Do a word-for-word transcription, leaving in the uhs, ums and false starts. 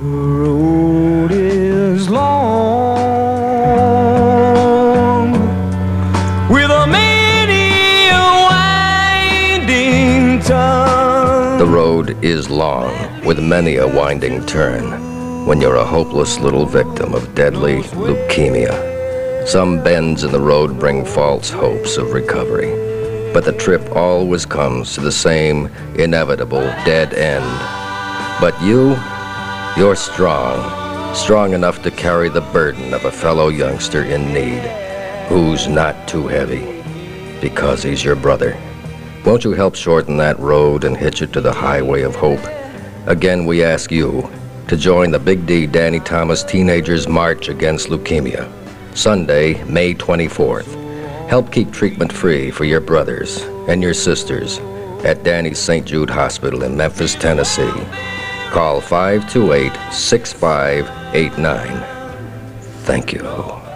The road is long with a many winding turn. The road is long with many a winding turn when you're a hopeless little victim of deadly leukemia. Some bends in the road bring false hopes of recovery, but the trip always comes to the same inevitable dead end. But you, you're strong, strong enough to carry the burden of a fellow youngster in need, who's not too heavy, because he's your brother. Won't you help shorten that road and hitch it to the highway of hope? Again, we ask you to join the Big D Danny Thomas Teenagers March Against Leukemia, Sunday, May twenty-fourth. Help keep treatment free for your brothers and your sisters at Danny's Saint Jude Hospital in Memphis, Tennessee. Call five two eight, six five eight nine. Thank you.